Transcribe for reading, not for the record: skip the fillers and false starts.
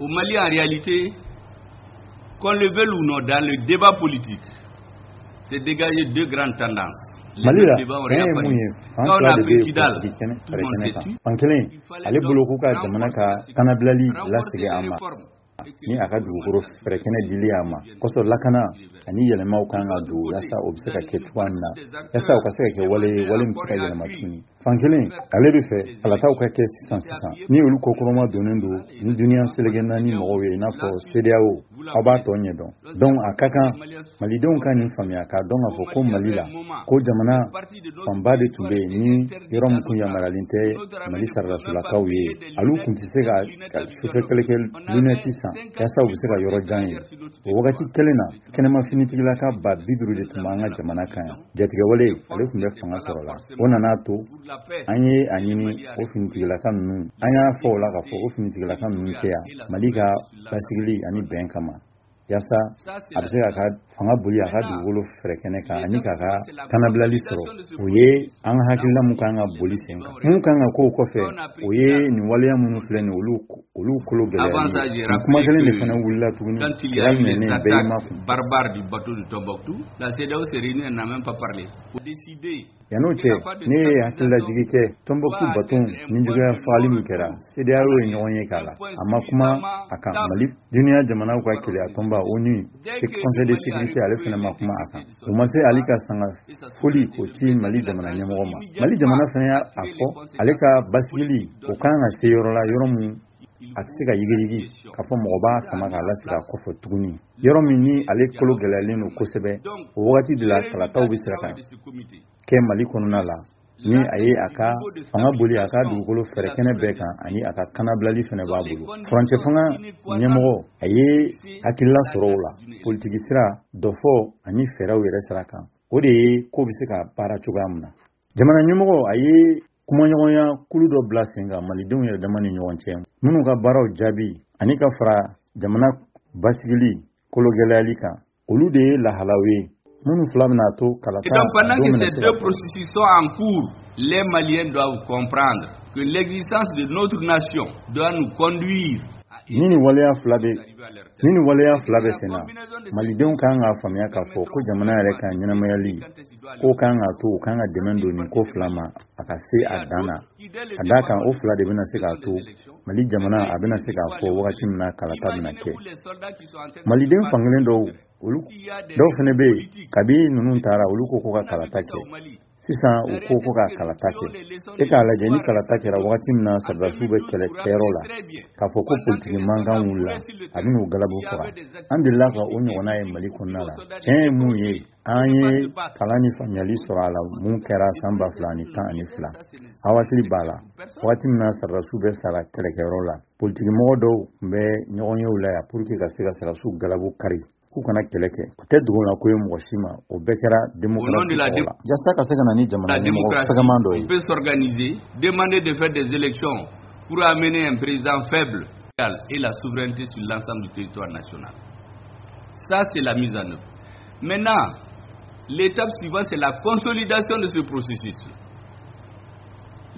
Au Mali, en réalité, qu'on le veuille ou non, dans le débat politique, c'est dégager deux grandes tendances. Malila kɛɲɛ mun ye fan fila de bɛ politiki kɛnɛ kan fan kelen ale bolo k'u ka jamana ka kanabilali lasegin a ma ni a ka dugukolo fɛrɛkɛnɛ dili a ma kosɔn lakana ani yɛlɛmaw kan ka don yasa o bɛ se ka kɛ cogoya min na yasa o ka se ka kɛ wale min bɛ se ka yɛlɛma tuguni fan kelen ale bɛ fɛ kalataw ka kɛ sisan ni olu kokɔrɔma donnen don ni duniya selege naani mɔgɔw ye i n'a fɔ CEDEAO aw b'a tɔ ɲɛdɔn donc a ka kan malidenw ka nin faamuya k'a dɔn k'a fɔ ko Mali la ko jamana fanba de tun bɛ yen ni yɔrɔ min kun yamaralen tɛ Mali sararasolakaw ye olu kun tɛ se ka sufɛ kɛlɛkɛ lunette san yasa u bɛ se ka yɔrɔ jan ye o wagati kelen na kɛnɛma finitigilaka 50 de tun b'an ka jamana kan yan jatigɛwale ale tun bɛ fanga sɔrɔ la o nana to an ye a ɲini o finitigilaka ninnu an y'a fɔ o la k'a fɔ o finitigilaka ninnu kɛ yan Mali ka basigili ani bɛn kama yasa a bɛ se ka fanga boli a ka dugukolo fɛrɛkɛnɛ kan ani k'a ka kanabilali sɔrɔ o ye an ka hakilina mun kan ka boli sen kan mun kan ka k'o kɔfɛ o ye nin waleya minnu filɛ nin olu kolo gɛlɛyali kuma kelen de fana wulila tuguni kira minɛnen bɛɛ ma kun barbare du bateau de Tombouctou la CEDEAO se réunit n'a même pas parlé pour décider yan'o cɛ ne ye hakililajigi kɛ Tombouctou bateau ni juguya fagali min kɛra CEDEAO ye ɲɔgɔn ye k'a la a ma kuma a kan Mali duniya jamanaw ka keleya tɔnba ONU Conseil de sécurité ale fana ma kuma a kan o ma se ale ka sanga foli k'o ci Mali jamana ɲɛmɔgɔ ma Mali jamana fana y'a fɔ ale ka basigili o kan ka se yɔrɔ la yɔrɔ min a tɛ se ka yigiyigi k'a fɔ mɔgɔ b'a sama k'a lasigi a kɔfɛ tuguni yɔrɔ min ni ale kolo gɛlɛyalen don kosɛbɛ o wagati de la kalataw bɛ se ka kɛ Mali kɔnɔna la ni a ye a ka fanga boli a ka dugukolo fɛrɛkɛnɛ bɛɛ kan ani a ka kanabilali fana b'a bolo furancɛ fanga ɲɛmɔgɔ a ye hakilila sɔrɔ o la politiki sira dɔ fɔ ani fɛɛrɛw yɛrɛ sira kan o de ye ko bɛ se ka baara cogoya min na jamana ɲɛmɔgɔ a ye kumaɲɔgɔnya kulu dɔ bila sen kan malidenw yɛrɛ dama ni ɲɔgɔn cɛ minnu ka baaraw jaabi ani ka fara jamana basigili kolo gɛlɛyali kan olu de ye lahalaw ye minnu fila bɛna to kalata. Et donc pendant que ces deux processus sont en cours, les Maliens doivent comprendre que l'existence de notre nation doit nous conduire. Ni waleya fila bɛ sen na malidenw kan ka faamuya k'a fɔ ko jamana yɛrɛ ka ɲɛnamayali ko kan ka to o kan ka dɛmɛ don nin ko fila ma a ka se a dan na ka d'a kan o fila de bɛna se k'a to Mali jamana a bɛna se k'a fɔ wagati min na kalata bɛna kɛ maliden fankelen dɔw fana bɛ yen kabi ninnu taara olu ko ka kalata kɛ sisan u ko ka kalata kɛ e k'a lajɛ ni kalata kɛra wagati min na sardasiw bɛ kɛlɛkɛyɔrɔ la k'a fɔ ko politiki mankan wulila a bɛ n'u galabu faga an delila ka o ɲɔgɔnna ye Mali kɔnɔna la tiɲɛ ye mun ye an ye kalan ni faamuyali sɔrɔ a la mun kɛra san 2012 a hakili b'a la wagati min na sardasiw bɛ sara kɛlɛkɛyɔrɔ la politiki mɔgɔ dɔw tun bɛ ɲɔgɔn yew la yan pour que ka se ka sardasiw galabu kari k'u kana kɛlɛ kɛ o tɛ dogo la ko ye mɔgɔ si ma o bɛɛ kɛra démocratie la jasta ka se ka na ni jamana ɲɛmɔgɔ fɛgɛman dɔ ye on peut s'organiser demander de faire des élections pour amener un président faible et la souveraineté sur l'ensemble du territoire national. Ça c'est la mise en œuvre. Maintenant l'étape suivante c'est la consolidation de ce processus.